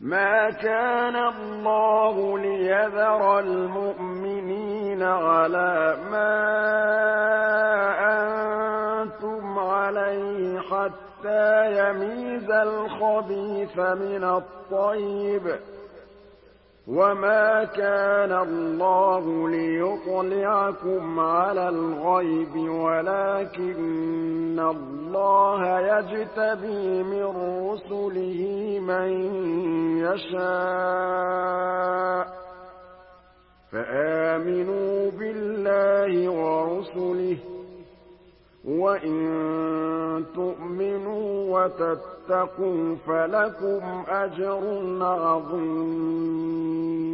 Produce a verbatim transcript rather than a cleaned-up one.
مَا كَانَ اللَّهُ لِيَذَرَ الْمُؤْمِنِينَ عَلَىٰ مَا أَنتُمْ عَلَيْهِ حَتَّىٰ يَمِيزَ الْخَبِيثَ مِنَ الطَّيِّبِ ۗ وَمَا كَانَ اللَّهُ لِيُطْلِعَكُمْ عَلَى الْغَيْبِ وَلَٰكِنَّ اللَّهَ يَجْتَبِي مِن رُّسُلِهِ مَن يَشَاءُ ۖ فَآمِنُوا بِاللَّهِ وَرُسُلِهِ ۚ وَإِن تُؤْمِنُوا وَتَتَّقُوا فَلَكُمْ أَجْرٌ عَظِيمٌ